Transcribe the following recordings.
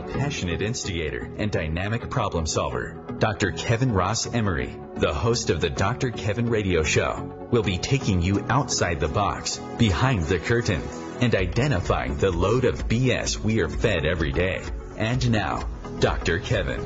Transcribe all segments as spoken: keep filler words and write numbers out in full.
passionate instigator, and dynamic problem solver. Doctor Kevin Ross Emery, the host of the Doctor Kevin Radio Show, will be taking you outside the box, behind the curtain, and identifying the load of B S we are fed every day. And now, Doctor Kevin.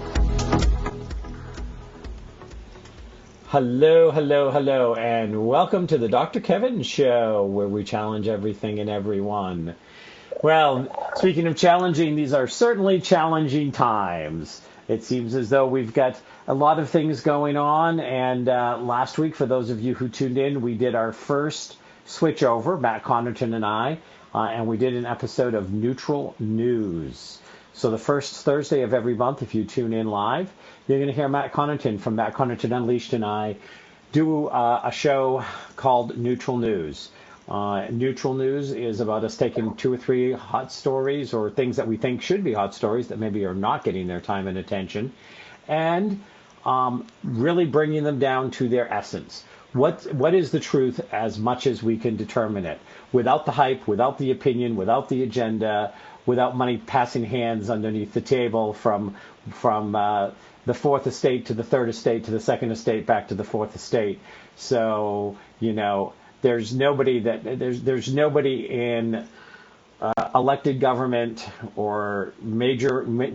Hello, hello, hello, and welcome to the Doctor Kevin Show, where we challenge everything and everyone. Well, speaking of challenging, these are certainly challenging times. It seems as though we've got a lot of things going on, and uh, last week, for those of you who tuned in, we did our first switch over, Matt Connarton and I, uh, and we did an episode of Neutral News. So the first Thursday of every month, if you tune in live, you're going to hear Matt Connarton from Matt Connarton Unleashed and I do uh, a show called Neutral News. Uh, Neutral News is about us taking two or three hot stories or things that we think should be hot stories that maybe are not getting their time and attention, and um, really bringing them down to their essence. What what is the truth as much as we can determine it, without the hype, without the opinion, without the agenda, without money passing hands underneath the table from from uh, the fourth estate to the third estate to the second estate back to the fourth estate. So, you know, there's nobody that there's there's nobody in uh, elected government or major ma-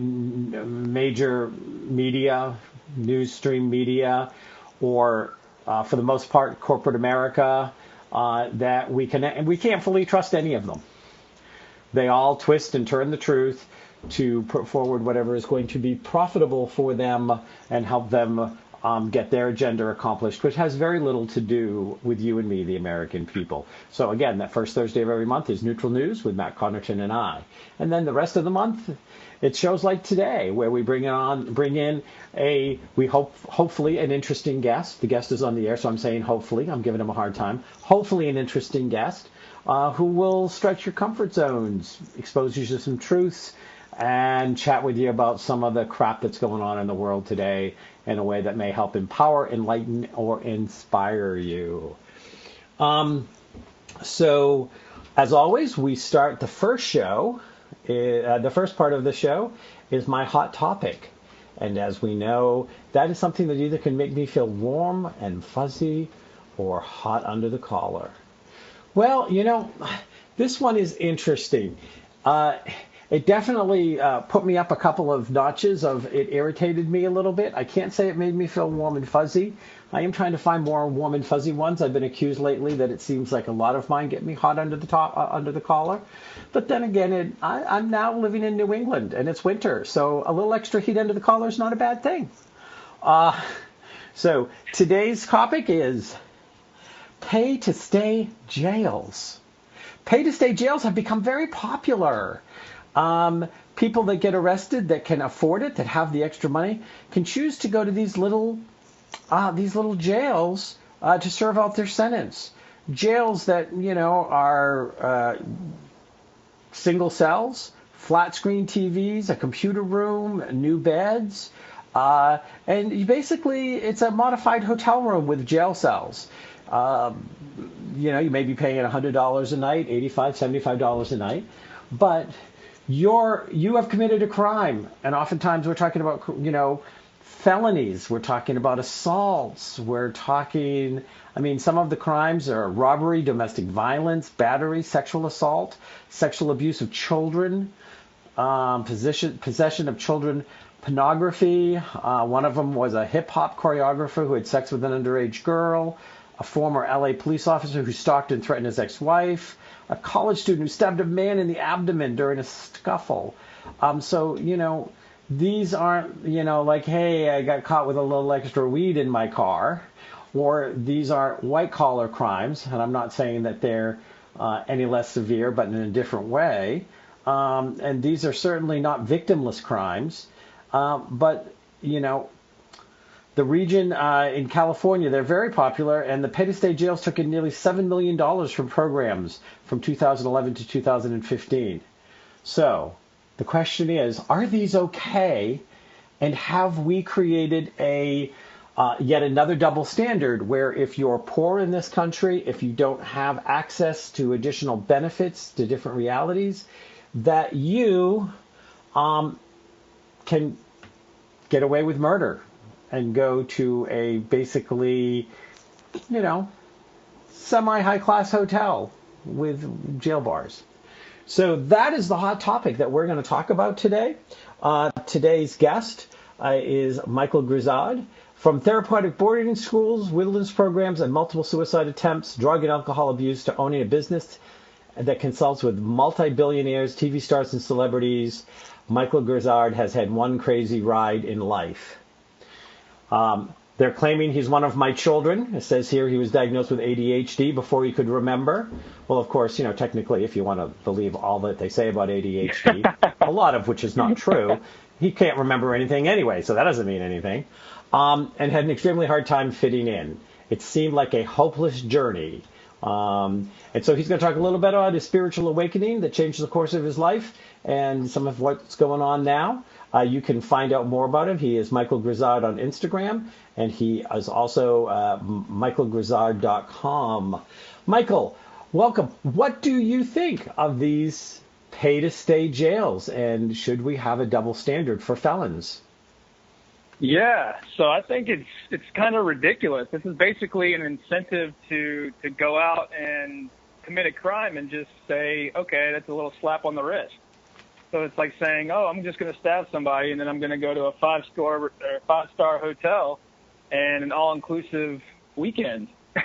major media, news stream media, or uh, for the most part corporate America, uh, that we can and we can't fully trust any of them. They all twist and turn the truth to put forward whatever is going to be profitable for them and help them um, get their agenda accomplished, which has very little to do with you and me, the American people. So again, that first Thursday of every month is Neutral News with Matt Connarton and I. And then the rest of the month, it's shows like today, where we bring on, bring in a, we hope, hopefully an interesting guest. The guest is on the air, so I'm saying hopefully. I'm giving him a hard time. Hopefully an interesting guest. Uh, who will stretch your comfort zones, expose you to some truths, and chat with you about some of the crap that's going on in the world today in a way that may help empower, enlighten, or inspire you. Um, so, as always, we start the first show. Uh, the first part of the show is my hot topic. And as we know, that is something that either can make me feel warm and fuzzy or hot under the collar. Well, you know, this one is interesting. Uh, it definitely uh, put me up a couple of notches of it irritated me a little bit. I can't say it made me feel warm and fuzzy. I am trying to find more warm and fuzzy ones. I've been accused lately that it seems like a lot of mine get me hot under the top, uh, under the collar. But then again, it, I, I'm now living in New England and it's winter, so a little extra heat under the collar is not a bad thing. Uh, so today's topic is pay-to-stay jails. Pay-to-stay jails have become very popular. Um, people that get arrested that can afford it, that have the extra money, can choose to go to these little uh, these little jails uh, to serve out their sentence. Jails that, you know, are uh, single cells, flat screen T Vs, a computer room, new beds, uh, and basically it's a modified hotel room with jail cells. Um, you know, you may be paying one hundred dollars a night, eighty-five dollars, seventy-five dollars a night, but you're, you have committed a crime. And oftentimes we're talking about, you know, felonies. We're talking about assaults. We're talking, I mean, some of the crimes are robbery, domestic violence, battery, sexual assault, sexual abuse of children, um, possession, possession of children pornography. Uh, one of them was a hip-hop choreographer who had sex with an underage girl. A former L A police officer who stalked and threatened his ex-wife, a college student who stabbed a man in the abdomen during a scuffle. Um, so, you know, these aren't, you know, like, hey, I got caught with a little extra weed in my car, or these aren't white-collar crimes, and I'm not saying that they're uh, any less severe, but in a different way. Um, and these are certainly not victimless crimes, um, but, you know, the region uh, in California, they're very popular, and the pay-to-stay jails took in nearly seven million dollars from programs from two thousand eleven to two thousand fifteen. So the question is, are these okay, and have we created a uh, yet another double standard where if you're poor in this country, if you don't have access to additional benefits, to different realities, that you um, can get away with murder and go to a basically, you know, semi-high-class hotel with jail bars. So that is the hot topic that we're going to talk about today. Uh, today's guest uh, is Michael Grisard. From therapeutic boarding schools, wilderness programs, and multiple suicide attempts, drug and alcohol abuse, to owning a business that consults with multi-billionaires, T V stars, and celebrities, Michael Grisard has had one crazy ride in life. Um, they're claiming he's one of my children. It says here he was diagnosed with A D H D before he could remember. Well, of course, you know, technically, if you want to believe all that they say about A D H D, a lot of which is not true, he can't remember anything anyway, so that doesn't mean anything. Um, and had an extremely hard time fitting in. It seemed like a hopeless journey. Um, and so he's going to talk a little bit about his spiritual awakening that changed the course of his life and some of what's going on now. Uh, you can find out more about him. He is Michael Grisard on Instagram, and he is also uh, michael grisard dot com. Michael, welcome. What do you think of these pay-to-stay jails, and should we have a double standard for felons? Yeah, so I think it's it's kind of ridiculous. This is basically an incentive to, to go out and commit a crime and just say, okay, that's a little slap on the wrist. So it's like saying, oh, I'm just going to stab somebody, and then I'm going to go to a five-star or five-star hotel and an all-inclusive weekend.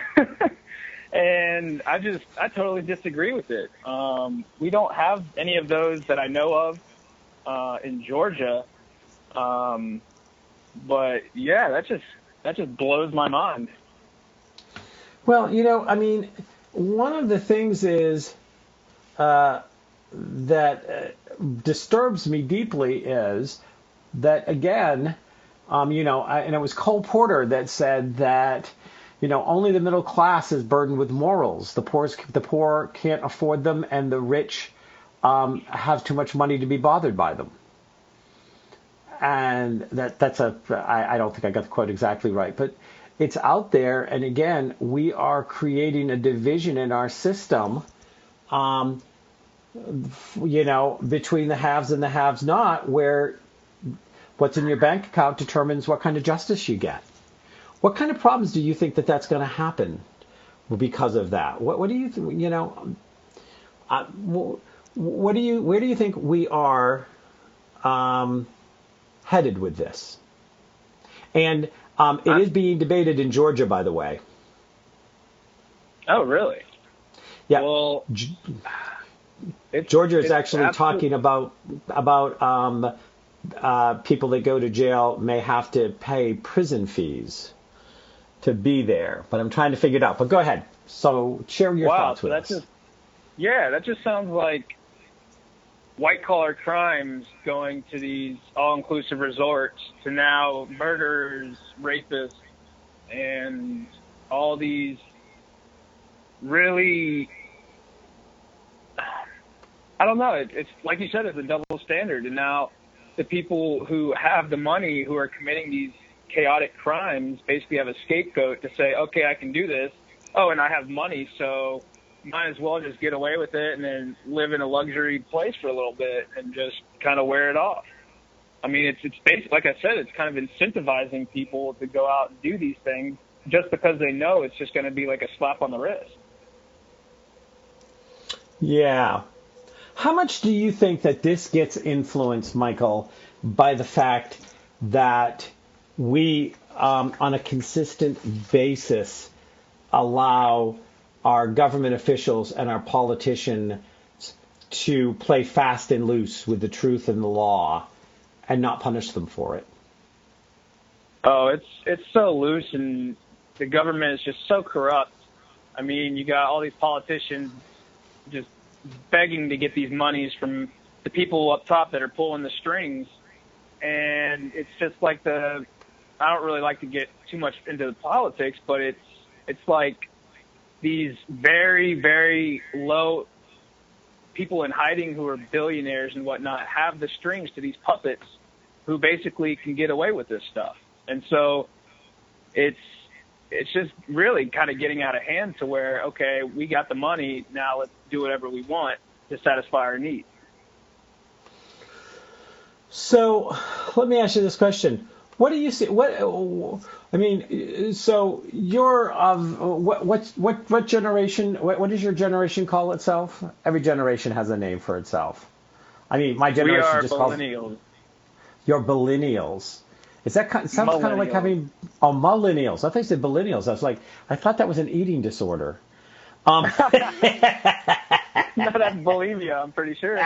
And I just, I totally disagree with it. Um, we don't have any of those that I know of uh, in Georgia. Um, but yeah, that just, that just blows my mind. Well, you know, I mean, one of the things is uh, that uh, disturbs me deeply is that, again, um, you know, I, and it was Cole Porter that said that, you know, only the middle class is burdened with morals. The poor, the poor can't afford them, and the rich um, have too much money to be bothered by them. And that that's a, I, I don't think I got the quote exactly right, but it's out there. And again, we are creating a division in our system, um, you know, between the haves and the haves not, where what's in your bank account determines what kind of justice you get. What kind of problems do you think that that's going to happen because of that? What, what do you, th- you know, uh, what do you, where do you think we are um, headed with this? And um, it is being debated in Georgia, by the way. Oh, really? Yeah. Well, it's, Georgia is it's actually absolutely talking about about um, uh, people that go to jail may have to pay prison fees to be there, but I'm trying to figure it out. But go ahead. So share your wow, thoughts so with that's us. Just, yeah, that just sounds like white-collar crimes going to these all-inclusive resorts to now murderers, rapists, and all these really, I don't know, it, it's like you said, it's a double standard. And now the people who have the money who are committing these chaotic crimes basically have a scapegoat to say, okay, I can do this. Oh, and I have money, so might as well just get away with it and then live in a luxury place for a little bit and just kind of wear it off. I mean, it's it's basic, like I said, it's kind of incentivizing people to go out and do these things just because they know it's just going to be like a slap on the wrist. Yeah. How much do you think that this gets influenced, Michael, by the fact that we, um, on a consistent basis, allow our government officials and our politicians to play fast and loose with the truth and the law and not punish them for it? Oh, it's it's so loose, and the government is just so corrupt. I mean, you got all these politicians just begging to get these monies from the people up top that are pulling the strings, and it's just like the, I don't really like to get too much into the politics, but it's it's like these very, very low people in hiding who are billionaires and whatnot have the strings to these puppets who basically can get away with this stuff. And so it's it's just really kind of getting out of hand to where, okay, we got the money, now let's do whatever we want to satisfy our needs. So let me ask you this question. What do you see? What I mean, so you're of what what what what generation? What, what does your generation call itself? Every generation has a name for itself. I mean, my generation we are just millennials. calls you're millennials. Is that kind, it sounds kind of like having oh millennials? I thought you said millennials. I was like, I thought that was an eating disorder. Um, no, that's bulimia. I'm pretty sure.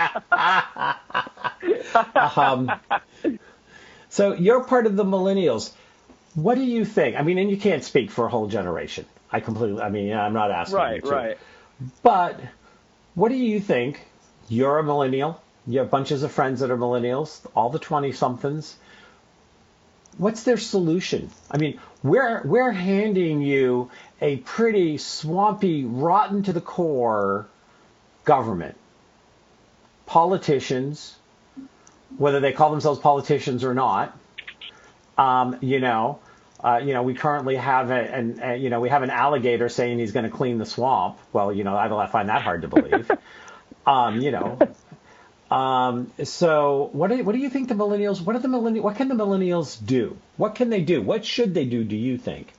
um, so you're part of the millennials. What do you think? I mean, and you can't speak for a whole generation. I completely. I mean, I'm not asking right, you to. Right, right. But what do you think? You're a millennial. You have bunches of friends that are millennials. All the twenty-somethings. What's their solution? I mean, we're we're handing you a pretty swampy, rotten to the core government. Politicians, whether they call themselves politicians or not, um, you know, uh, you know, we currently have a, an, a, you know, we have an alligator saying he's going to clean the swamp. Well, you know, I find that hard to believe. um, you know. Um, so what do, what do you think the millennials, what are the millennials, what can the millennials do? What can they do? What should they do, do you think?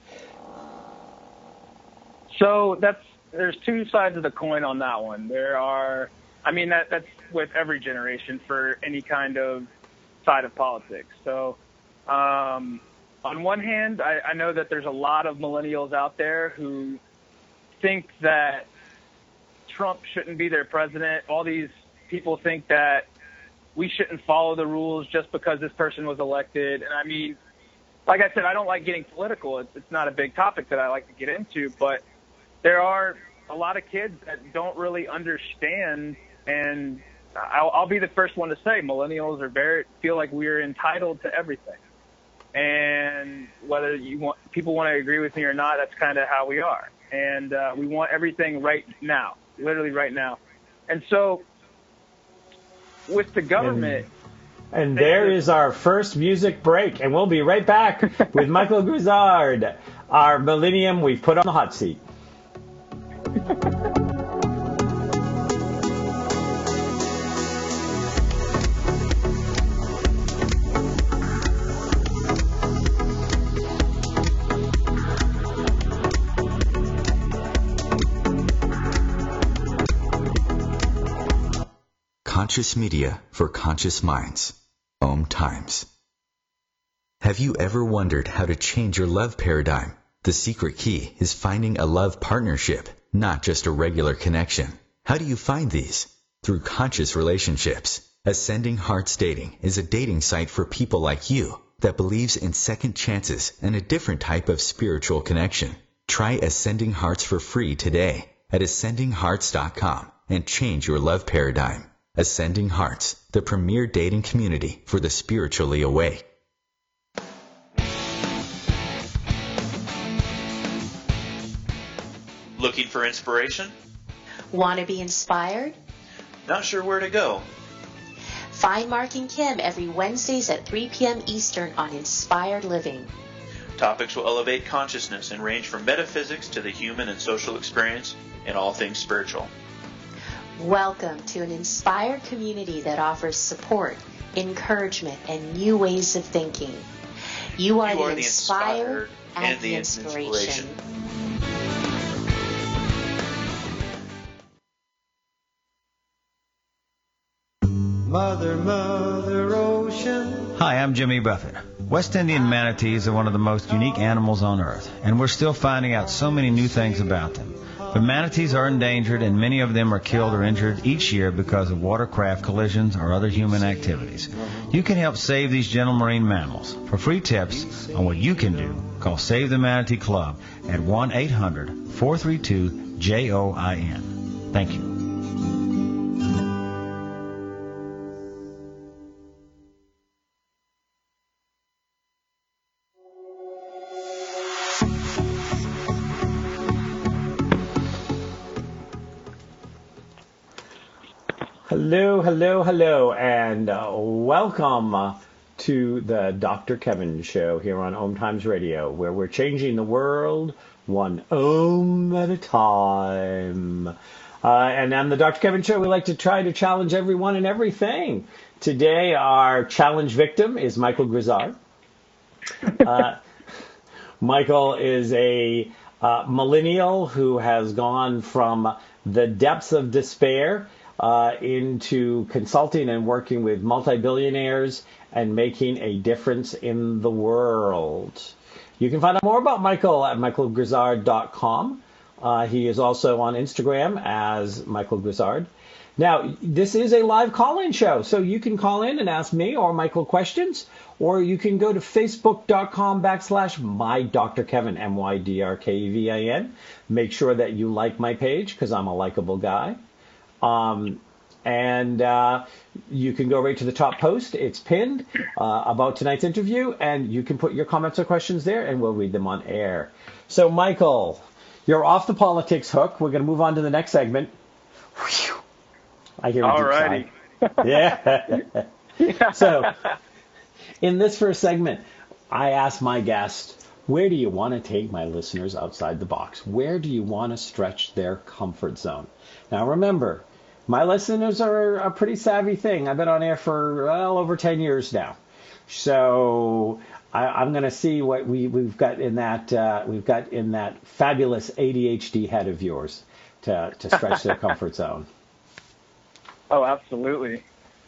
So that's, there's two sides of the coin on that one. There are, I mean, that that's with every generation for any kind of side of politics. So, um, on one hand, I, I know that there's a lot of millennials out there who think that Trump shouldn't be their president. All these people think that we shouldn't follow the rules just because this person was elected. And I mean, like I said, I don't like getting political. It's, it's not a big topic that I like to get into, but there are a lot of kids that don't really understand. And I'll, I'll be the first one to say millennials are very, feel like we're entitled to everything. And whether you want, people want to agree with me or not, that's kind of how we are. And uh, we want everything right now, literally right now. And so, with the government. And, and there is our first music break, and we'll be right back with Michael Guzard, our millennium we've put on the hot seat. Conscious media for conscious minds. Om Times. Have you ever wondered how to change your love paradigm? The secret key is finding a love partnership, not just a regular connection. How do you find these? Through conscious relationships. Ascending Hearts Dating is a dating site for people like you that believes in second chances and a different type of spiritual connection. Try Ascending Hearts for free today at ascending hearts dot com and change your love paradigm. Ascending Hearts, the premier dating community for the spiritually awake. Looking for inspiration? Want to be inspired? Not sure where to go? Find Mark and Kim every Wednesdays at three p.m. Eastern on Inspired Living. Topics will elevate consciousness and range from metaphysics to the human and social experience and all things spiritual. Welcome to an inspired community that offers support, encouragement, and new ways of thinking. You are, you the, are the inspired, inspired and, and the the inspiration. inspiration. Mother, Mother Ocean. Hi, I'm Jimmy Buffett. West Indian manatees are one of the most unique animals on Earth, and we're still finding out so many new things about them. But manatees are endangered, and many of them are killed or injured each year because of watercraft collisions or other human activities. You can help save these gentle marine mammals. For free tips on what you can do, call Save the Manatee Club at one eight hundred, four three two, J O I N. Thank you. Hello, hello, hello, and uh, welcome uh, to the Doctor Kevin Show here on Om Times Radio, where we're changing the world one Om at a time. Uh, and on the Doctor Kevin Show, we like to try to challenge everyone and everything Today, our challenge victim is Michael Grizzard. Uh, Michael is a uh, millennial who has gone from the depths of despair uh, into consulting and working with multi-billionaires and making a difference in the world. You can find out more about Michael at michael grizzard dot com. Uh, he is also on Instagram as Michael Grizzard. Now, this is a live call-in show, so you can call in and ask me or Michael questions, or you can go to facebook.com backslash my Doctor Kevin, M Y D R K E V I N. Make sure that you like my page, because I'm a likable guy. Um, and uh, you can go right to the top post. It's pinned uh, about tonight's interview, and you can put your comments or questions there, and we'll read them on air. So, Michael, you're off the politics hook. We're going to move on to the next segment. Whew. I hear a deep sigh. Yeah. yeah. So, in this first segment, I ask my guest, where do you want to take my listeners outside the box? Where do you want to stretch their comfort zone? Now, remember, my listeners are a pretty savvy thing. I've been on air for well over ten years now. So I, I'm going to see what we, we've got in that uh, we've got in that fabulous A D H D head of yours to, to stretch their comfort zone. Oh, absolutely.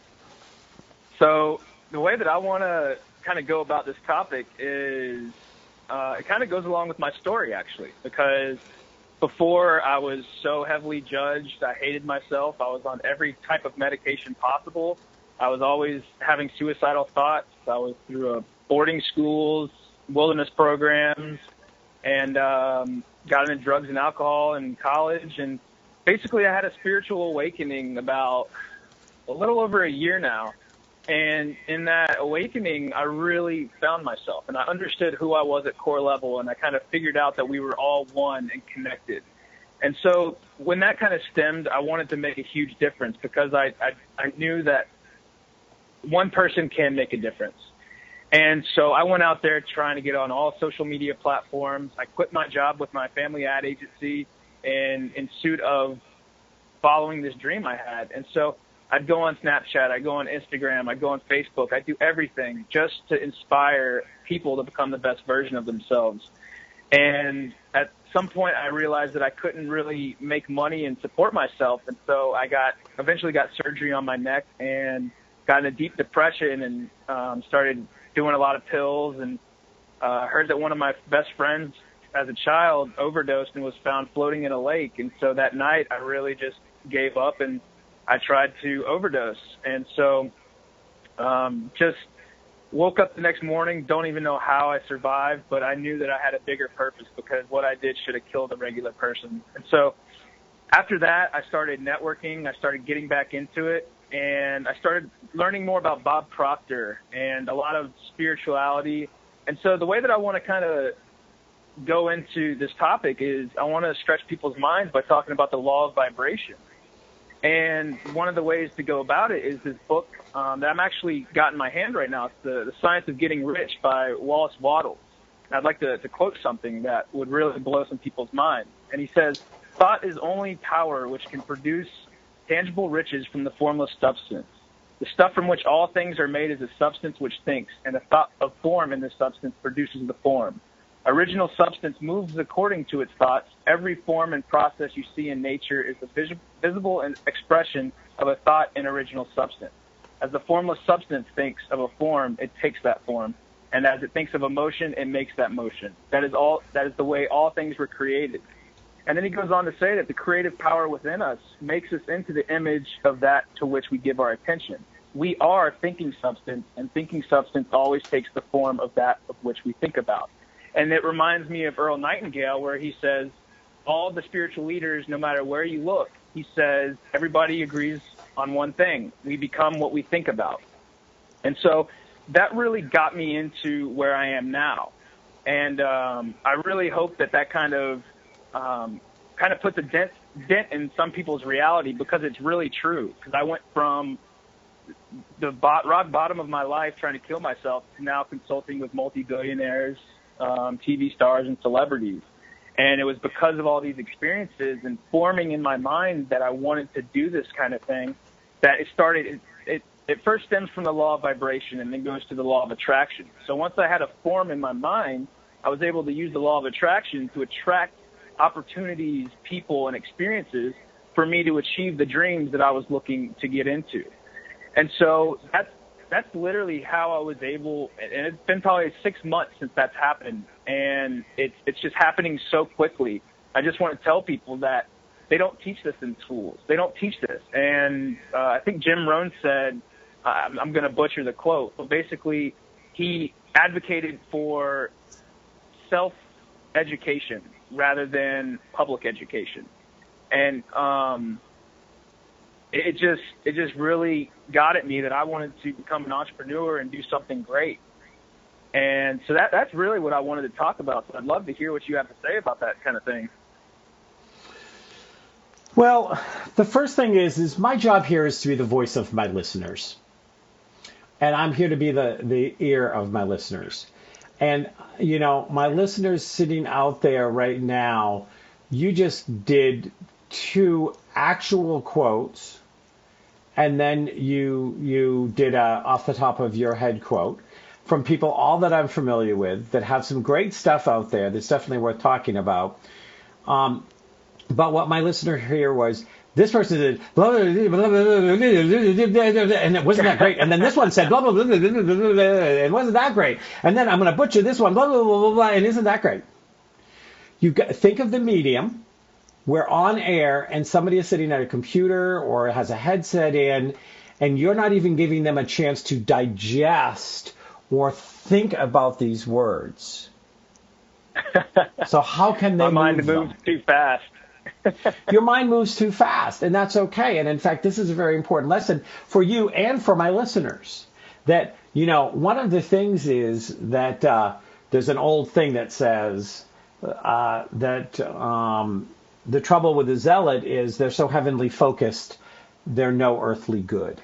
So the way that I want to kind of go about this topic is uh, it kind of goes along with my story, actually, because before I was so heavily judged, I hated myself. I was on every type of medication possible. I was always having suicidal thoughts. I was through a boarding schools, wilderness programs, and um, got into drugs and alcohol in college. And basically, I had a spiritual awakening about a little over a year now. And in that awakening, I really found myself, and I understood who I was at core level, and I kind of figured out that we were all one and connected. And so when that kind of stemmed, I wanted to make a huge difference because I, I, I knew that one person can make a difference. And so I went out there trying to get on all social media platforms. I quit my job with my family ad agency in, in suit of following this dream I had. And so I'd go on Snapchat, I'd go on Instagram, I'd go on Facebook, I'd do everything just to inspire people to become the best version of themselves. And at some point I realized that I couldn't really make money and support myself. And so I got, eventually got surgery on my neck and got in a deep depression and um, started doing a lot of pills, and uh, heard that one of my best friends as a child overdosed and was found floating in a lake. And so that night I really just gave up and I tried to overdose. And so um, just woke up the next morning, don't even know how I survived, but I knew that I had a bigger purpose because what I did should have killed a regular person. And so after that, I started networking. I started getting back into it, and I started learning more about Bob Proctor and a lot of spirituality. And so the way that I want to kind of go into this topic is I want to stretch people's minds by talking about the law of vibration. And one of the ways to go about it is this book um, that I'm actually got in my hand right now. It's the, the Science of Getting Rich by Wallace Wattles. And I'd like to, to quote something that would really blow some people's minds. And he says, "Thought is only power which can produce tangible riches from the formless substance. The stuff from which all things are made is a substance which thinks, and a thought of form in this substance produces the form. Original substance moves according to its thoughts. Every form and process you see in nature is the vis- visible expression of a thought in original substance. As the formless substance thinks of a form, it takes that form. And as it thinks of a motion, it makes that motion. That is all. That is the way all things were created." And then he goes on to say that the creative power within us makes us into the image of that to which we give our attention. We are thinking substance, and thinking substance always takes the form of that of which we think about. And it reminds me of Earl Nightingale, where he says, all the spiritual leaders, no matter where you look, he says, everybody agrees on one thing. We become what we think about. And so that really got me into where I am now. And um, I really hope that that kind of um, kind of puts a dent, dent in some people's reality, because it's really true. Because I went from the bot, rock bottom of my life trying to kill myself to now consulting with multi-billionaires, Um, T V stars and celebrities. And it was because of all these experiences and forming in my mind that I wanted to do this kind of thing that it started, it, it it first stems from the law of vibration and then goes to the law of attraction. So once I had a form in my mind, I was able to use the law of attraction to attract opportunities, people, and experiences for me to achieve the dreams that I was looking to get into. And so that's that's literally how I was able, and it's been probably six months since that's happened, and it's it's just happening so quickly. I just want to tell people that they don't teach this in schools. They don't teach this. And uh, I think Jim Rohn said, uh, I'm going to butcher the quote, but basically he advocated for self-education rather than public education. And um, it just it just really got at me that I wanted to become an entrepreneur and do something great. And so that that's really what I wanted to talk about. So I'd love to hear what you have to say about that kind of thing. Well, the first thing is, is my job here is to be the voice of my listeners. And I'm here to be the, the ear of my listeners. And, you know, my listeners sitting out there right now, you just did two actual quotes, and then you you did a off the top of your head quote from people all that I'm familiar with that have some great stuff out there that's definitely worth talking about. Um, but what my listener here was, this person did blah, blah, blah, blah, blah, blah, and it wasn't that great. And then this one said blah, blah, blah, blah, blah, blah, blah, and wasn't that great. And then I'm going to butcher this one, blah, blah, blah, blah, blah, and isn't that great. You got, think of the medium. We're on air and somebody is sitting at a computer or has a headset in, and you're not even giving them a chance to digest or think about these words. So how can they My move mind moves them? too fast. Your mind moves too fast, and that's okay. And in fact, this is a very important lesson for you and for my listeners. That, you know, one of the things is that uh, there's an old thing that says uh, that um, the trouble with the zealot is they're so heavenly focused, they're no earthly good.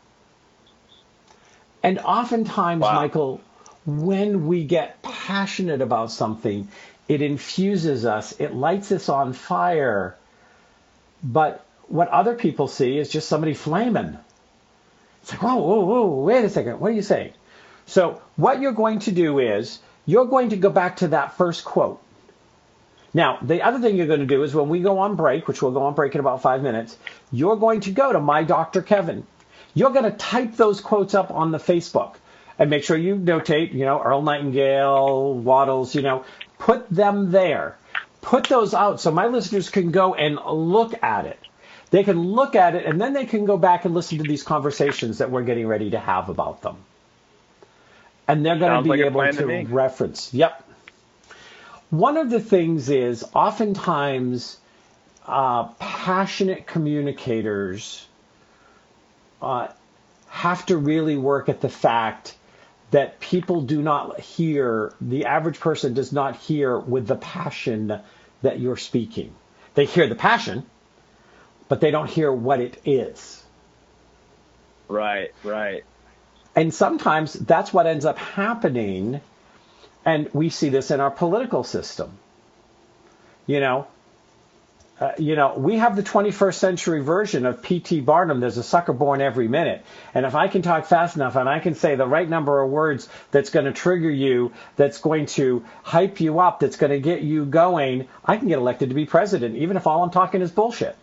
And oftentimes, wow. Michael, when we get passionate about something, it infuses us, it lights us on fire. But what other people see is just somebody flaming. It's like, whoa, whoa, whoa, wait a second, what are you saying? So what you're going to do is, you're going to go back to that first quote. Now, the other thing you're going to do is when we go on break, which we'll go on break in about five minutes, you're going to go to My Doctor Kevin. You're going to type those quotes up on the Facebook. And make sure you notate, you know, Earl Nightingale, Waddles, you know, put them there. Put those out so my listeners can go and look at it. They can look at it, and then they can go back and listen to these conversations that we're getting ready to have about them. And they're going to be like able to, to reference. Yep. One of the things is oftentimes uh, passionate communicators uh, have to really work at the fact that people do not hear, the average person does not hear with the passion that you're speaking. They hear the passion, but they don't hear what it is. Right, right. And sometimes that's what ends up happening, and we see this in our political system. You know, uh, you know, we have the twenty-first century version of P T Barnum, there's a sucker born every minute. And if I can talk fast enough and I can say the right number of words that's going to trigger you, that's going to hype you up, that's going to get you going, I can get elected to be president, even if all I'm talking is bullshit.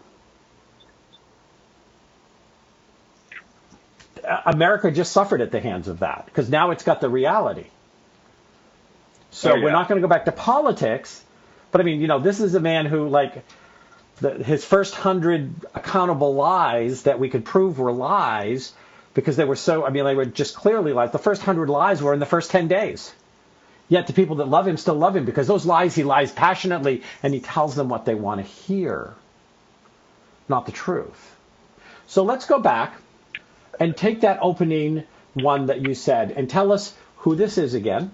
America just suffered at the hands of that, because now it's got the reality. So oh, yeah. We're not going to go back to politics, but I mean, you know, this is a man who, like, the, his first hundred accountable lies that we could prove were lies, because they were so, I mean, they were just clearly lies. The first hundred lies were in the first ten days. Yet the people that love him still love him, because those lies he lies passionately, and he tells them what they want to hear, not the truth. So let's go back and take that opening one that you said and tell us who this is again.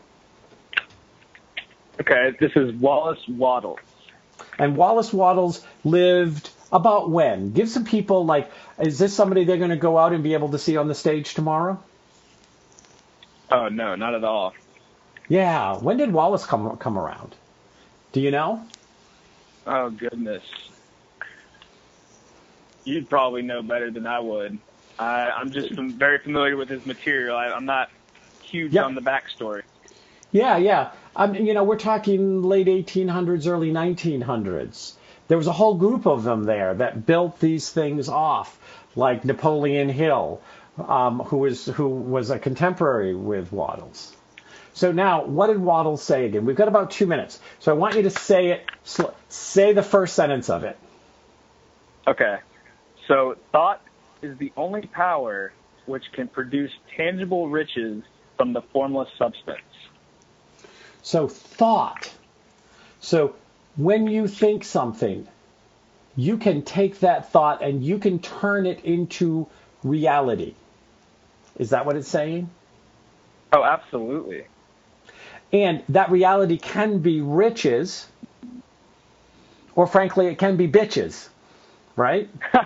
Okay, this is Wallace Waddles. And Wallace Waddles lived about when? Give some people, like, is this somebody they're going to go out and be able to see on the stage tomorrow? Oh, no, not at all. Yeah. When did Wallace come come around? Do you know? Oh, goodness. You'd probably know better than I would. I, I'm just very familiar with his material. I, I'm not huge Yep. on the backstory. Yeah, yeah. Um, you know, we're talking late eighteen hundreds, early nineteen hundreds. There was a whole group of them there that built these things off, like Napoleon Hill, um, who was who was a contemporary with Wattles. So now, what did Wattles say again? We've got about two minutes, so I want you to say it. Sl- say the first sentence of it. Okay. So thought is the only power which can produce tangible riches from the formless substance. So thought. So when you think something, you can take that thought and you can turn it into reality. Is that what it's saying? Oh, absolutely. And that reality can be riches, or frankly, it can be bitches, right?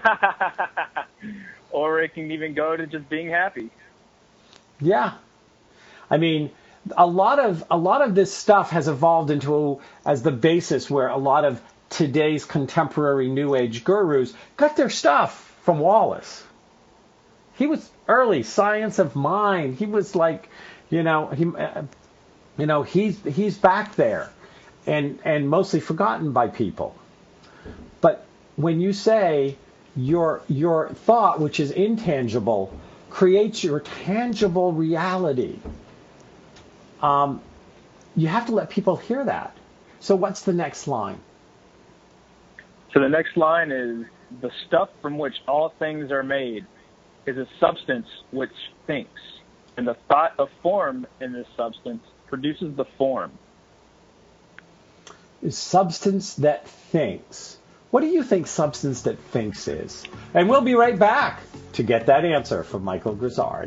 Or it can even go to just being happy. Yeah. I mean, a lot of a lot of this stuff has evolved into as the basis where a lot of today's contemporary New Age gurus got their stuff from Wallace. He was early science of mind. He was like, you know, he, uh, you know, he's he's back there, and and mostly forgotten by people. But when you say your your thought, which is intangible, creates your tangible reality, um, you have to let people hear that. So what's the next line? So the next line is, the stuff from which all things are made is a substance which thinks, and the thought of form in this substance produces the form. Is substance that thinks. What do you think substance that thinks is? And we'll be right back to get that answer from Michael Grizzard.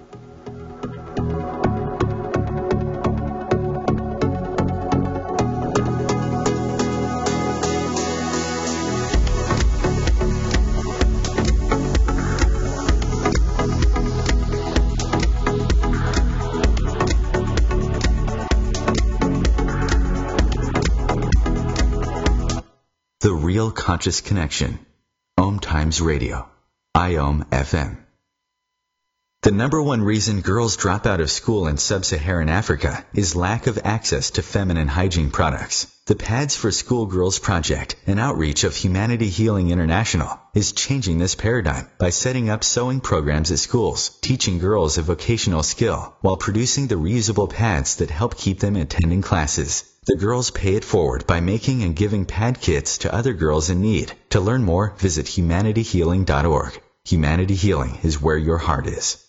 The Real Conscious Connection. Om Times Radio. I O M F M. The number one reason girls drop out of school in sub-Saharan Africa is lack of access to feminine hygiene products. The Pads for Schoolgirls Project, an outreach of Humanity Healing International, is changing this paradigm by setting up sewing programs at schools, teaching girls a vocational skill, while producing the reusable pads that help keep them attending classes. The girls pay it forward by making and giving pad kits to other girls in need. To learn more, visit humanity healing dot org. Humanity Healing is where your heart is.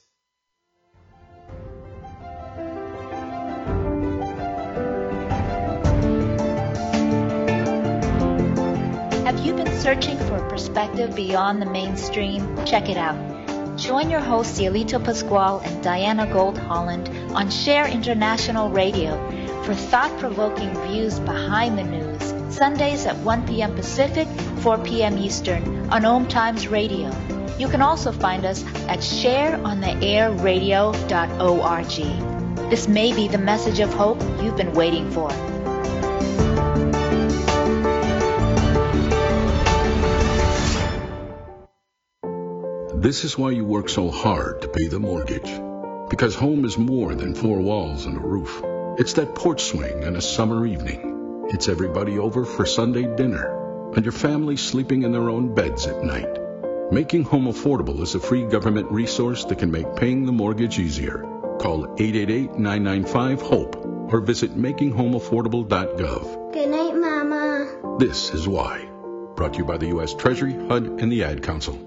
Have you been searching for a perspective beyond the mainstream? Check it out. Join your hosts Cielito Pascual and Diana Gold Holland on Share International Radio for thought-provoking views behind the news, Sundays at one p.m. Pacific, four p.m. Eastern on Om Times Radio. You can also find us at share on the air radio dot org. This may be the message of hope you've been waiting for. This is why you work so hard to pay the mortgage. Because home is more than four walls and a roof. It's that porch swing and a summer evening. It's everybody over for Sunday dinner. And your family sleeping in their own beds at night. Making Home Affordable is a free government resource that can make paying the mortgage easier. Call eight eight eight, nine nine five, HOPE or visit making home affordable dot gov. Good night, Mama. This is why. Brought to you by the U S Treasury, H U D, and the Ad Council.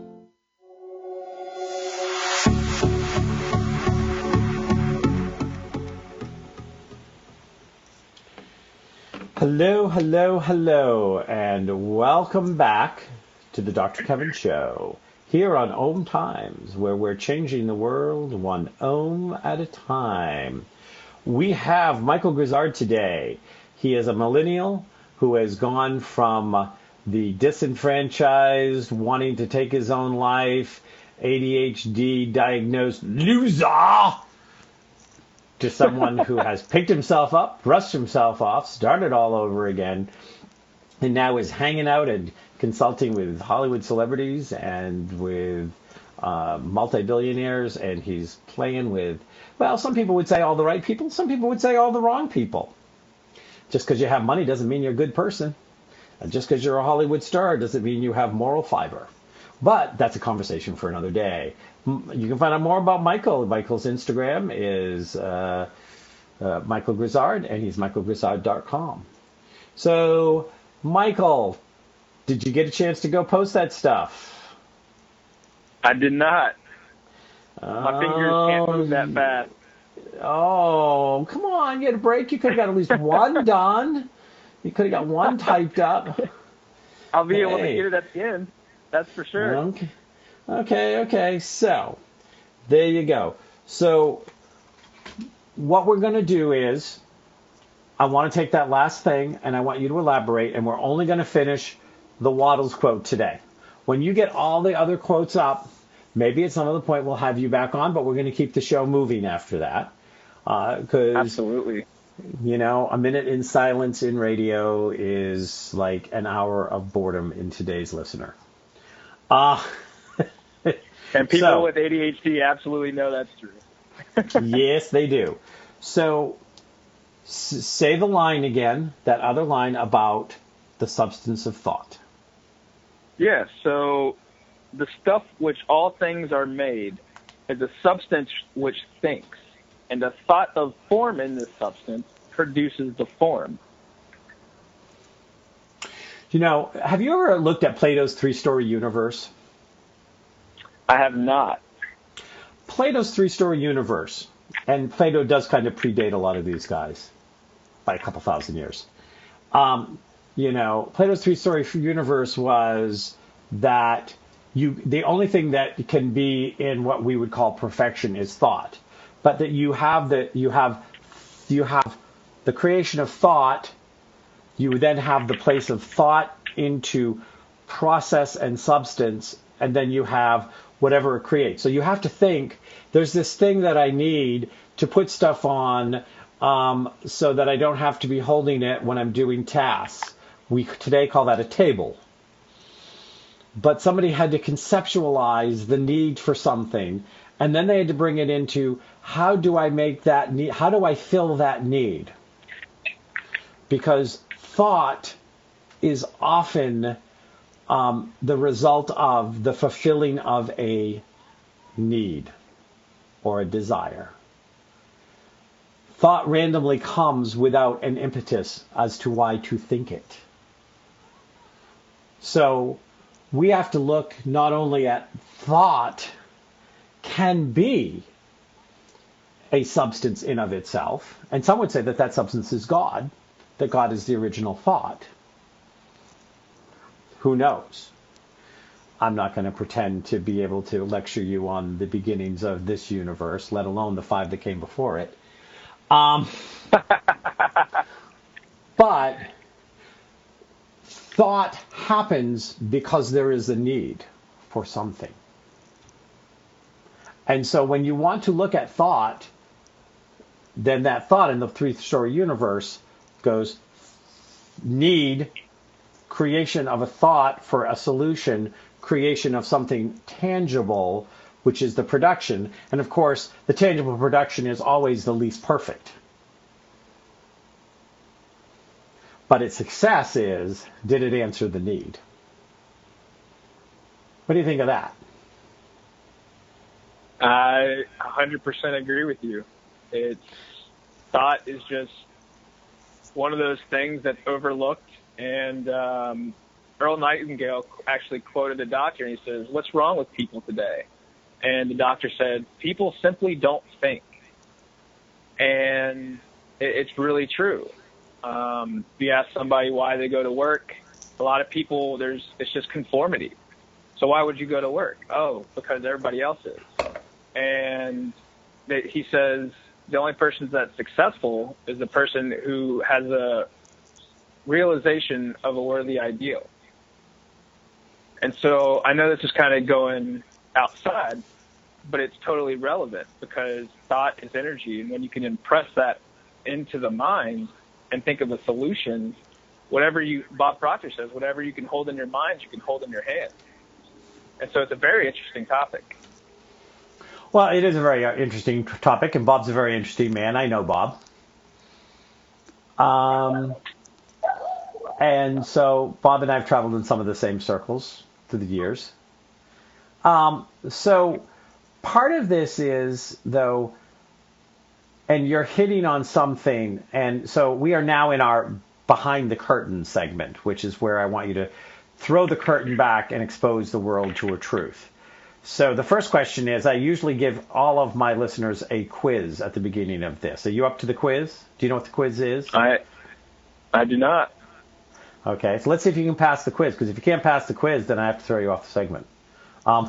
Hello, hello, hello, and welcome back to the Doctor Kevin Show, here on Om Times, where we're changing the world one Om at a time. We have Michael Grizzard today. He is a millennial who has gone from the disenfranchised, wanting to take his own life, A D H D diagnosed loser, to someone who has picked himself up, brushed himself off, started all over again, and now is hanging out and consulting with Hollywood celebrities and with uh, multi-billionaires, and he's playing with, well, some people would say all the right people, some people would say all the wrong people. Just because you have money doesn't mean you're a good person. And just because you're a Hollywood star doesn't mean you have moral fiber. But that's a conversation for another day. You can find out more about Michael. Michael's Instagram is uh, uh, Michael Grizzard, and he's michael grizzard dot com. So, Michael, did you get a chance to go post that stuff? I did not. My fingers can't move that fast. Oh, come on. You had a break. You could have got at least one done. You could have got one typed up. I'll be hey. able to get it at the end. That's for sure. Okay. Okay, okay. So, there you go. So, what we're going to do is, I want to take that last thing, and I want you to elaborate, and we're only going to finish the Waddles quote today. When you get all the other quotes up, maybe at some other point we'll have you back on, but we're going to keep the show moving after that. Uh, 'cause, Absolutely. You know, a minute in silence in radio is like an hour of boredom in today's listener. Uh, and people so, with A D H D absolutely know that's true. Yes, they do. So, s- say the line again, that other line about the substance of thought. Yeah, so the stuff which all things are made is a substance which thinks, and the thought of form in this substance produces the form. You know, have you ever looked at Plato's three-story universe? I have not. Plato's three-story universe, and Plato does kind of predate a lot of these guys by a couple thousand years. Um, you know, Plato's three-story universe was that you the only thing that can be in what we would call perfection is thought, but that you have the you have you have the creation of thought. You then have the place of thought into process and substance, and then you have whatever it creates. So you have to think, there's this thing that I need to put stuff on um, so that I don't have to be holding it when I'm doing tasks. We today call that a table. But somebody had to conceptualize the need for something, and then they had to bring it into, how do I make that need, how do I fill that need? Because thought is often um, the result of the fulfilling of a need or a desire. Thought randomly comes without an impetus as to why to think it. So we have to look not only at thought can be a substance in of itself, and some would say that that substance is God, that God is the original thought. Who knows? I'm not going to pretend to be able to lecture you on the beginnings of this universe, let alone the five that came before it. Um, but thought happens because there is a need for something. And so when you want to look at thought, then that thought in the three-story universe goes need, creation of a thought for a solution, creation of something tangible, which is the production. And of course, the tangible production is always the least perfect. But its success is, did it answer the need? What do you think of that? I one hundred percent agree with you. It's, thought is just one of those things that's overlooked. And um, Earl Nightingale actually quoted the doctor, and he says, "What's wrong with people today?" And the doctor said, "People simply don't think." And it, it's really true. Um, if you ask somebody why they go to work, a lot of people, there's it's just conformity. So why would you go to work? Oh, because everybody else is. And they, he says the only person that's successful is the person who has a realization of a worthy ideal. And so I know this is kind of going outside, but it's totally relevant because thought is energy. And when you can impress that into the mind and think of a solution, whatever you, Bob Proctor says, whatever you can hold in your mind, you can hold in your hand. And so it's a very interesting topic. Well, it is a very interesting topic, and Bob's a very interesting man. I know Bob. Um, and so Bob and I have traveled in some of the same circles through the years. Um, so part of this is, though, and you're hitting on something, and so we are now in our behind the curtain segment, which is where I want you to throw the curtain back and expose the world to a truth. So the first question is, I usually give all of my listeners a quiz at the beginning of this. Are you up to the quiz? Do you know what the quiz is? I I do not. Okay, so let's see if you can pass the quiz, because if you can't pass the quiz, then I have to throw you off the segment. Um,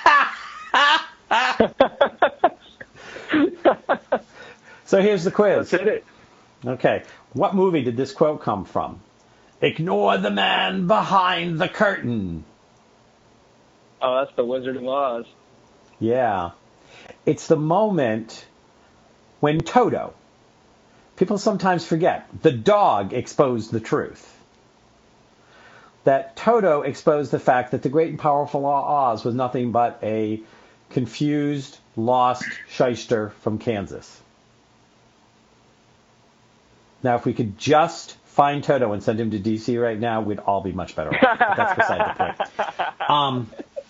so here's the quiz. Let's hit it. Okay, what movie did this quote come from? Ignore the man behind the curtain. Oh, that's the Wizard of Oz. Yeah. It's the moment when Toto, people sometimes forget, the dog exposed the truth. That Toto exposed the fact that the great and powerful Oz was nothing but a confused, lost shyster from Kansas. Now, if we could just find Toto and send him to D C right now, we'd all be much better off. But that's beside the point. Um,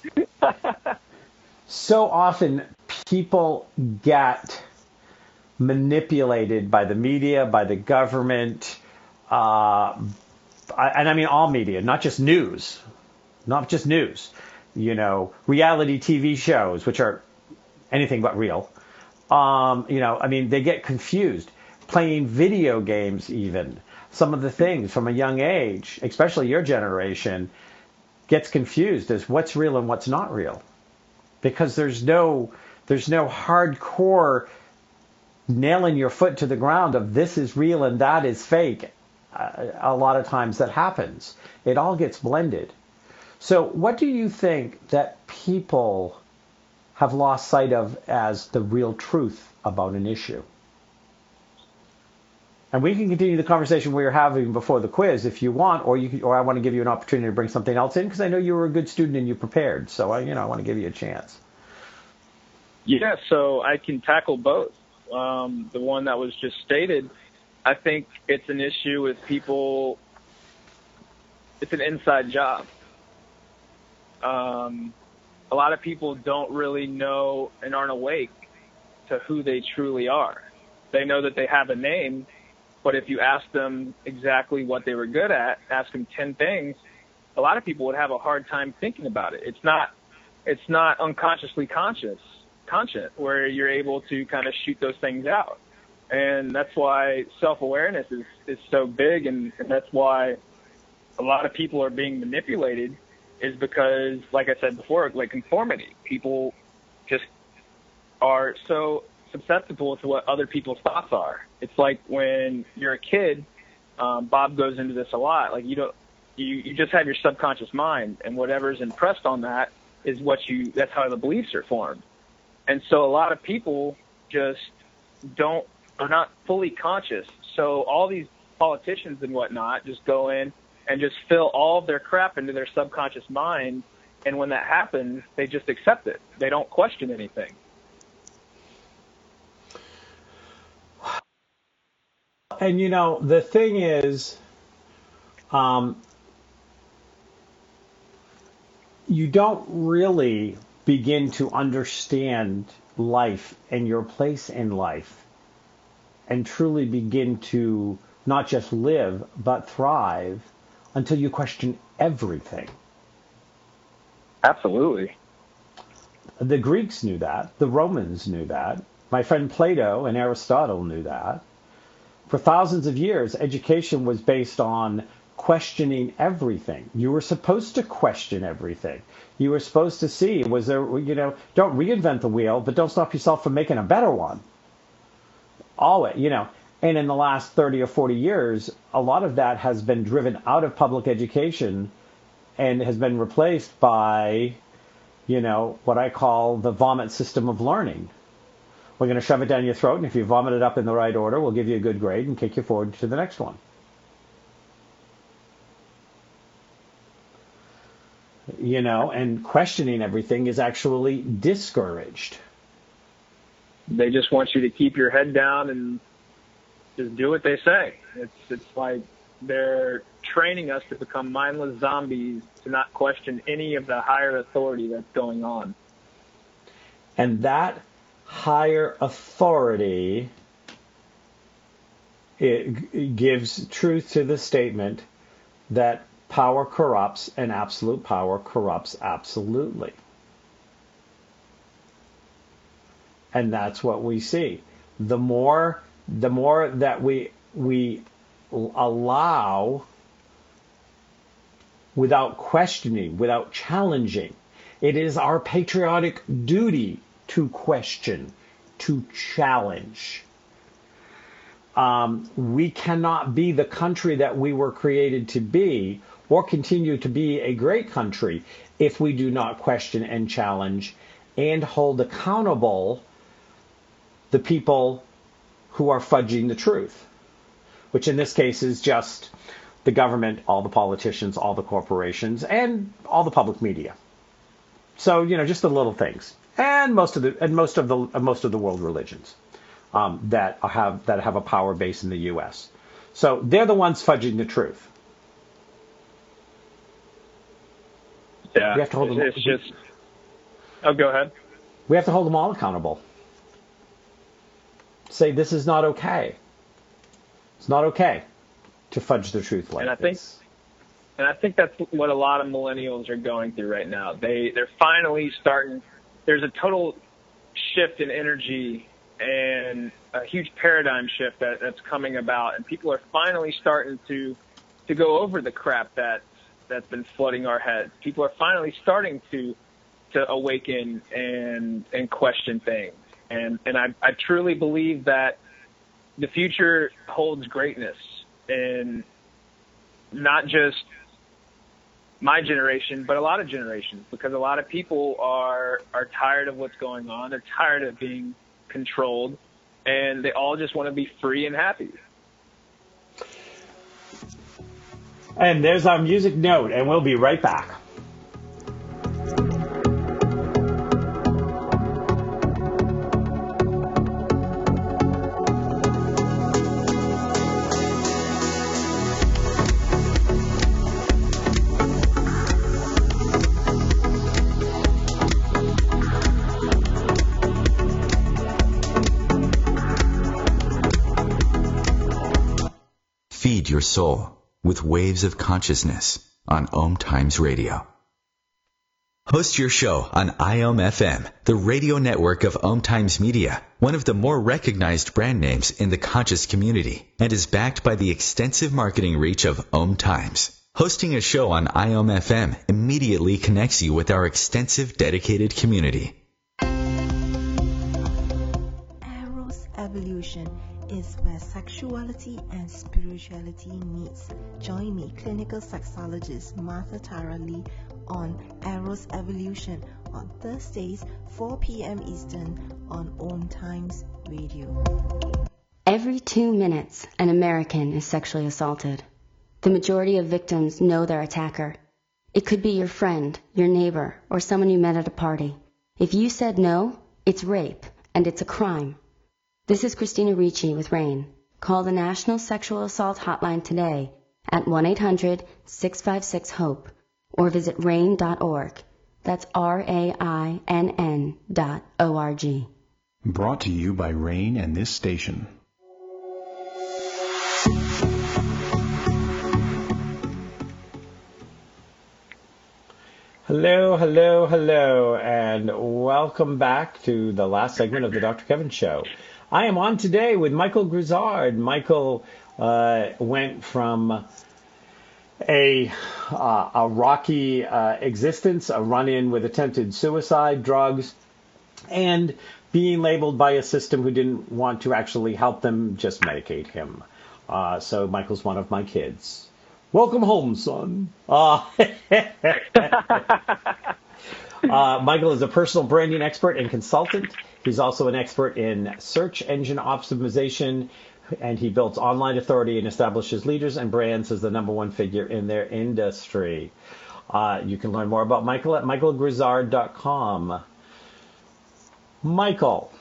so often people get manipulated by the media, by the government, uh, and I mean all media, not just news, not just news, you know, reality T V shows, which are anything but real. Um, you know, I mean, they get confused. Playing video games even. Some of the things from a young age, especially your generation, gets confused as what's real and what's not real. Because there's no there's no hardcore nailing your foot to the ground of this is real and that is fake. Uh, a lot of times that happens. It all gets blended. So what do you think that people have lost sight of as the real truth about an issue? And we can continue the conversation we were having before the quiz if you want, or you can, or I want to give you an opportunity to bring something else in because I know you were a good student and you prepared. So I, you know, I want to give you a chance. Yeah, so I can tackle both. Um, the one that was just stated, I think it's an issue with people. It's an inside job. Um, a lot of people don't really know and aren't awake to who they truly are. They know that they have a name. But if you ask them exactly what they were good at, ask them ten things, a lot of people would have a hard time thinking about it. It's not, it's not unconsciously conscious, conscious, where you're able to kind of shoot those things out. And that's why self-awareness is, is so big, and, and that's why a lot of people are being manipulated, is because, like I said before, like conformity. People just are so susceptible to what other people's thoughts are. It's like when you're a kid, um, Bob goes into this a lot. Like you don't, you, you just have your subconscious mind, and whatever's impressed on that is what you. That's how the beliefs are formed. And so a lot of people just don't are not fully conscious. So all these politicians and whatnot just go in and just fill all of their crap into their subconscious mind, and when that happens, they just accept it. They don't question anything. And, you know, the thing is, um, you don't really begin to understand life and your place in life and truly begin to not just live, but thrive until you question everything. Absolutely. The Greeks knew that. The Romans knew that. My friend Plato and Aristotle knew that. For thousands of years, education was based on questioning everything. You were supposed to question everything. You were supposed to see, was there, you know, don't reinvent the wheel, but don't stop yourself from making a better one. Always, you know, and in the last thirty or forty years, a lot of that has been driven out of public education and has been replaced by, you know, what I call the vomit system of learning. We're going to shove it down your throat, and if you vomit it up in the right order, we'll give you a good grade and kick you forward to the next one. you know, and questioning everything is actually discouraged. They just want you to keep your head down and just do what they say. It's it's like they're training us to become mindless zombies, to not question any of the higher authority that's going on. And that higher authority, it gives truth to the statement that power corrupts and absolute power corrupts absolutely. And that's what we see. The more the more that we we allow without questioning, without challenging, it is our patriotic duty to question, to challenge. Um, we cannot be the country that we were created to be, or continue to be a great country, if we do not question and challenge and hold accountable the people who are fudging the truth, which in this case is just the government, all the politicians, all the corporations, and all the public media. So, you know, just the little things, and most of the and most of the uh, most of the world religions um, that have that have a power base in the U S. So they're the ones fudging the truth. Yeah, we have to hold them. It's just. Oh, go ahead. We have to hold them all accountable. Say this is not okay. It's not okay to fudge the truth like and I think, this. And I think that's what a lot of millennials are going through right now. They they're finally starting. There's a total shift in energy and a huge paradigm shift that, that's coming about, and people are finally starting to to go over the crap that that's been flooding our heads. People are finally starting to to awaken and and question things. And and I, I truly believe that the future holds greatness, and not just my generation, but a lot of generations, because a lot of people are are tired of what's going on. They're tired of being controlled, and they all just want to be free and happy. And there's our music note, and we'll be right back. Feed your soul with Waves of Consciousness on Om Times Radio. Host your show on I O M F M, the radio network of Om Times Media, one of the more recognized brand names in the conscious community, and is backed by the extensive marketing reach of Om Times. Hosting a show on I O M F M immediately connects you with our extensive dedicated community. Eros Evolution is where sexuality and spirituality meets. Join me, clinical sexologist Martha Tara Lee, on Eros Evolution on Thursdays, four p.m. Eastern on Om Times Radio. Every two minutes, an American is sexually assaulted. The majority of victims know their attacker. It could be your friend, your neighbor, or someone you met at a party. If you said no, it's rape, and it's a crime. This is Christina Ricci with RAIN. Call the National Sexual Assault Hotline today at one eight hundred six five six HOPE or visit rain dot org. That's R A I N N dot O R G. Brought to you by RAIN and this station. Hello, hello, hello, and welcome back to the last segment of the Doctor Kevin Show. I am on today with Michael Grizzard. Michael uh, went from a uh, a rocky uh, existence, a run-in with attempted suicide, drugs, and being labeled by a system who didn't want to actually help them, just medicate him. Uh, so Michael's one of my kids. Welcome home, son. Uh, uh, Michael is a personal branding expert and consultant. He's also an expert in search engine optimization, and he builds online authority and establishes leaders and brands as the number one figure in their industry. Uh, you can learn more about Michael at michael grizzard dot com. Michael,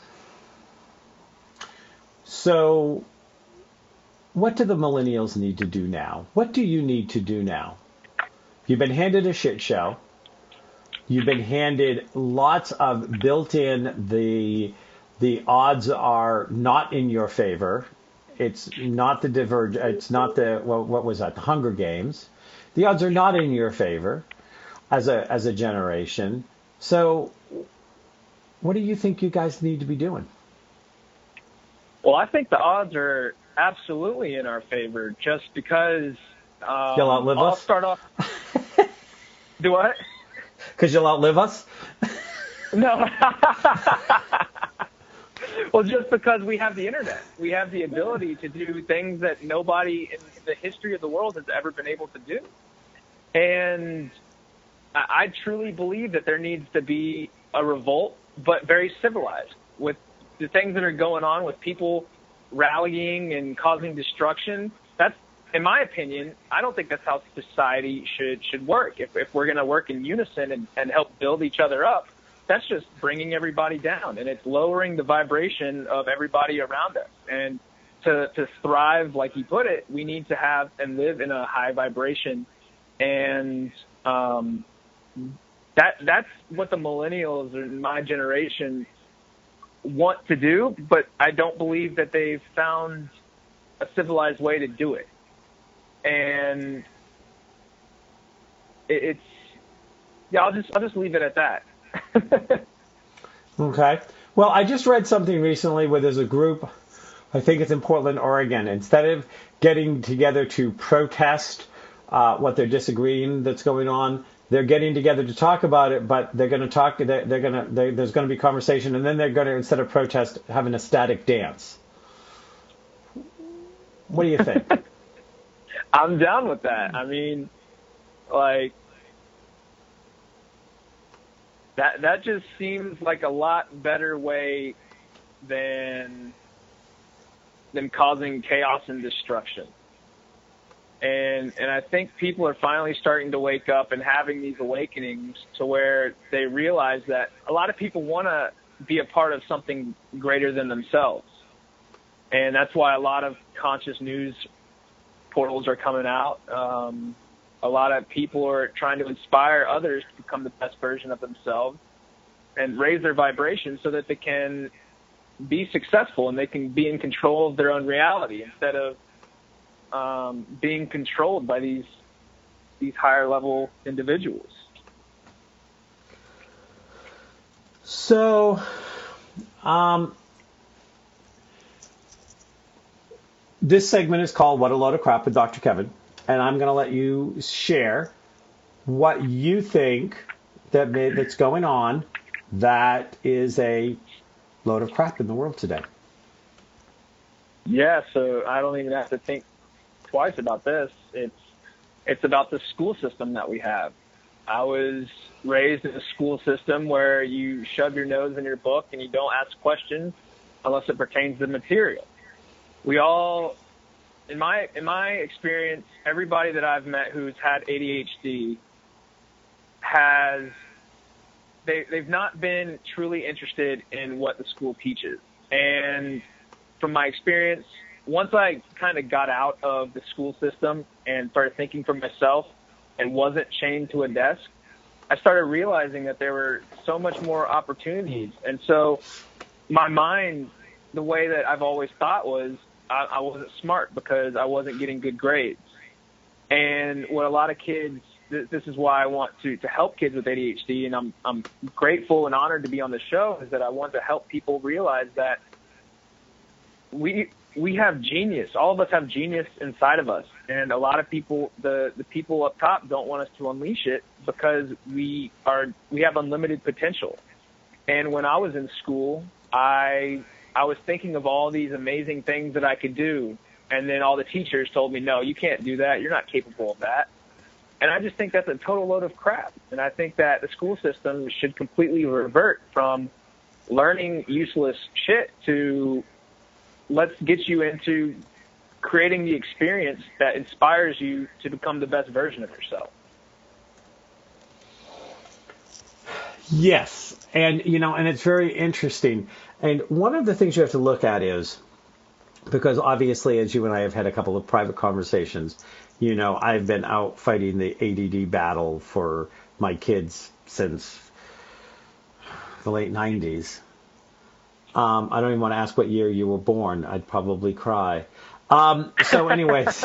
so what do the millennials need to do now? What do you need to do now? You've been handed a shit show. You've been handed lots of built-in, the the odds are not in your favor. It's not the diverge. It's not the what, what was that? The Hunger Games. The odds are not in your favor as a as a generation. So, what do you think you guys need to be doing? Well, I think the odds are absolutely in our favor, just because. Um, You'll outlive I'll us. start off. Do what? Because you'll outlive us. No. Well, just because we have the internet, we have the ability to do things that nobody in the history of the world has ever been able to do. And I, I truly believe that there needs to be a revolt, but very civilized, with the things that are going on with people rallying and causing destruction. That's, in my opinion, I don't think that's how society should should work. If, if we're going to work in unison and, and help build each other up, that's just bringing everybody down, and it's lowering the vibration of everybody around us. And to, to thrive, like you put it, we need to have and live in a high vibration. And um, that that's what the millennials in my generation want to do, but I don't believe that they've found a civilized way to do it. And it, it's, yeah, I'll just I'll just leave it at that. Okay. Well, I just read something recently where there's a group, I think it's in Portland, Oregon. Instead of getting together to protest uh, what they're disagreeing that's going on, they're getting together to talk about it, but they're going to talk, they're, they're going to, they, there's going to be conversation, and then they're going to, instead of protest, have an ecstatic dance. What do you think? I'm down with that. I mean, like, That that just seems like a lot better way than than causing chaos and destruction. And and I think people are finally starting to wake up and having these awakenings to where they realize that a lot of people want to be a part of something greater than themselves. And that's why a lot of conscious news portals are coming out. Um, A lot of people are trying to inspire others to become the best version of themselves and raise their vibration so that they can be successful and they can be in control of their own reality instead of um, being controlled by these these higher level individuals. So, um, this segment is called What a Load of Crap with Doctor Kevin. And I'm going to let you share what you think that may, that's going on that is a load of crap in the world today. Yeah, so I don't even have to think twice about this. It's it's about the school system that we have. I was raised in a school system where you shove your nose in your book and you don't ask questions unless it pertains to material. We all... In my in my experience, everybody that I've met who's had A D H D has they they've not been truly interested in what the school teaches. And from my experience, once I kind of got out of the school system and started thinking for myself and wasn't chained to a desk, I started realizing that there were so much more opportunities. And so my mind, the way that I've always thought was, I, I wasn't smart because I wasn't getting good grades. And what a lot of kids, th- this is why I want to, to help kids with A D H D, and I'm, I'm grateful and honored to be on the show, is that I want to help people realize that we we have genius. All of us have genius inside of us. And a lot of people, the, the people up top don't want us to unleash it because we are we have unlimited potential. And when I was in school, I... I was thinking of all these amazing things that I could do, and then all the teachers told me, no, you can't do that. You're not capable of that. And I just think that's a total load of crap. And I think that the school system should completely revert from learning useless shit to let's get you into creating the experience that inspires you to become the best version of yourself. Yes, and you know, and it's very interesting. And one of the things you have to look at is, because obviously, as you and I have had a couple of private conversations, you know, I've been out fighting the A D D battle for my kids since the late nineties. Um, I don't even want to ask what year you were born. I'd probably cry. Um, so anyways,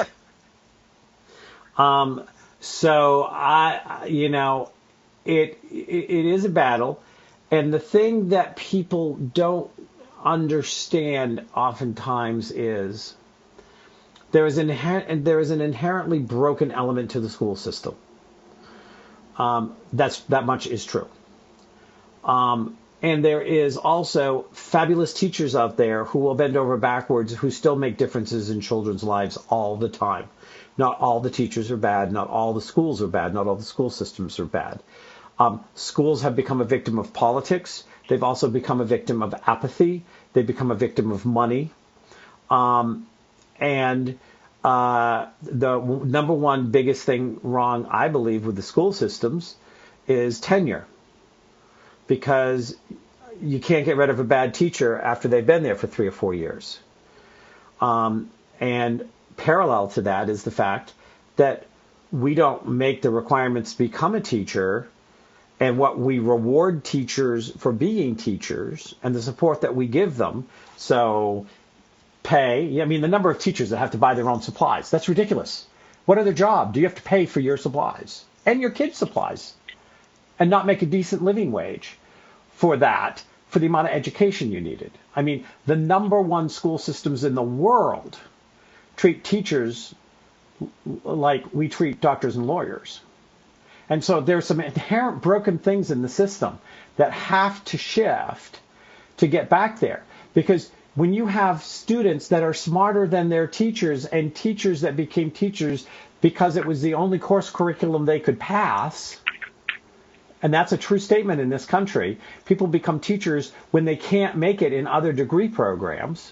um, so I, you know, it, it it is a battle. And the thing that people don't understand oftentimes is there is, inher- there is an inherently broken element to the school system. Um, that's that much is true. Um, and there is also fabulous teachers out there who will bend over backwards, who still make differences in children's lives all the time. Not all the teachers are bad. Not all the schools are bad. Not all the school systems are bad. Um, schools have become a victim of politics. They've also become a victim of apathy. They've become a victim of money. Um, and uh, the w- number one biggest thing wrong, I believe, with the school systems is tenure. Because you can't get rid of a bad teacher after they've been there for three or four years. Um, and parallel to that is the fact that we don't make the requirements to become a teacher, and what we reward teachers for being teachers and the support that we give them. So pay, I mean, the number of teachers that have to buy their own supplies, that's ridiculous. What other job do you have to pay for your supplies and your kids' supplies and not make a decent living wage for that, for the amount of education you needed? I mean, the number one school systems in the world treat teachers like we treat doctors and lawyers. And so there's some inherent broken things in the system that have to shift to get back there. Because when you have students that are smarter than their teachers and teachers that became teachers because it was the only course curriculum they could pass, and that's a true statement in this country, people become teachers when they can't make it in other degree programs,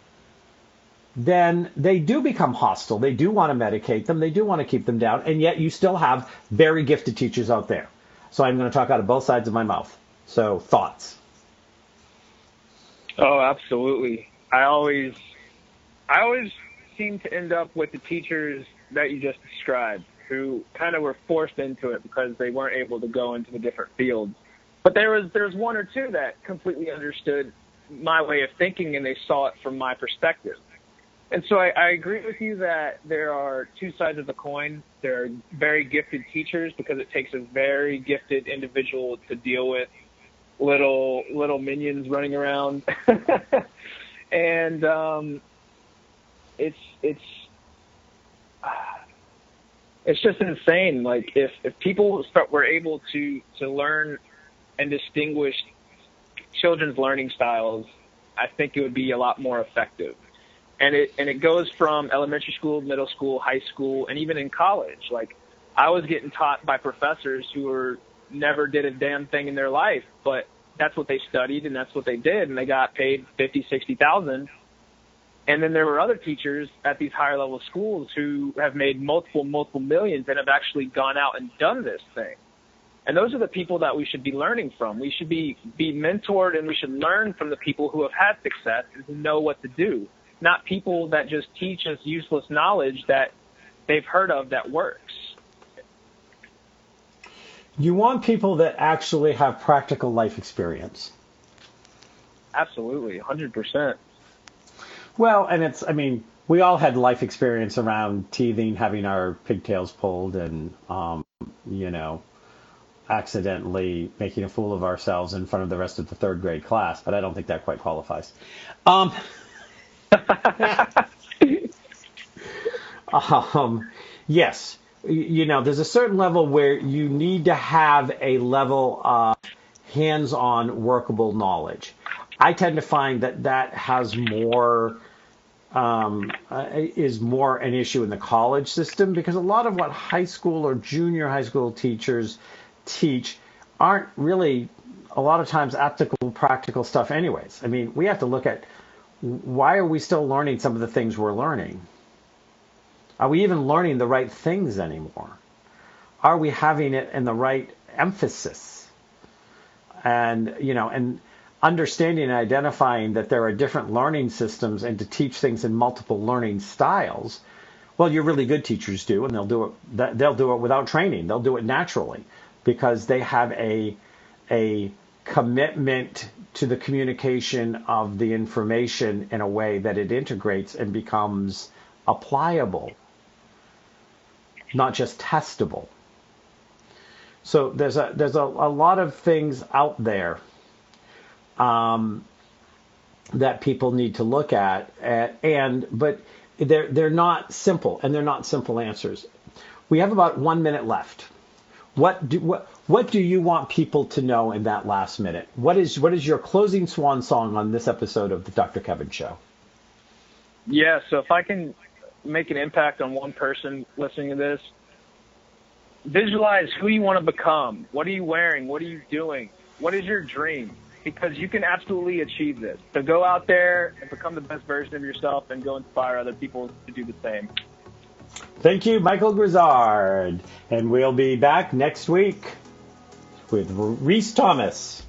then they do become hostile. They do want to medicate them. They do want to keep them down. And yet you still have very gifted teachers out there. So I'm going to talk out of both sides of my mouth. So thoughts? Oh, absolutely. I always, I always seem to end up with the teachers that you just described, who kind of were forced into it because they weren't able to go into the different fields. But there was, there was one or two that completely understood my way of thinking, and they saw it from my perspective. And so I, I agree with you that there are two sides of the coin. There are very gifted teachers because it takes a very gifted individual to deal with little little minions running around. and um, it's it's uh, it's just insane. Like if, if people start, were able to, to learn and distinguish children's learning styles, I think it would be a lot more effective. And it and it goes from elementary school, middle school, high school, and even in college. Like, I was getting taught by professors who were never did a damn thing in their life, but that's what they studied and that's what they did, and they got paid fifty, sixty thousand. And then there were other teachers at these higher level schools who have made multiple, multiple millions and have actually gone out and done this thing. And those are the people that we should be learning from. We should be be mentored, and we should learn from the people who have had success and who know what to do. Not people that just teach us useless knowledge that they've heard of that works. You want people that actually have practical life experience. Absolutely, one hundred percent. Well, and it's, I mean, we all had life experience around teething, having our pigtails pulled, and, um, you know, accidentally making a fool of ourselves in front of the rest of the third grade class, but I don't think that quite qualifies. Um... um, yes, you know, there's a certain level where you need to have a level of hands-on workable knowledge. I tend to find that that has more, um, uh, is more an issue in the college system, because a lot of what high school or junior high school teachers teach aren't really a lot of times applicable practical stuff anyways. I mean, we have to look at, why are we still learning some of the things we're learning? Are we even learning the right things anymore? Are we having it in the right emphasis? and you know, and understanding and identifying that there are different learning systems and to teach things in multiple learning styles. Well, your really good teachers do, and they'll do it. They'll do it without training. They'll do it naturally because they have a a commitment to the communication of the information in a way that it integrates and becomes applicable, not just testable. So there's a there's a, a lot of things out there um, that people need to look at, at and but. They're, they're not simple, and they're not simple answers. We have about one minute left. What do, what, what do you want people to know in that last minute? What is, what is your closing swan song on this episode of the Doctor Kevin Show? Yeah, so if I can make an impact on one person listening to this, visualize who you want to become. What are you wearing? What are you doing? What is your dream? Because you can absolutely achieve this. So go out there and become the best version of yourself and go inspire other people to do the same. Thank you, Michael Grizzard. And we'll be back next week with Reese Thomas.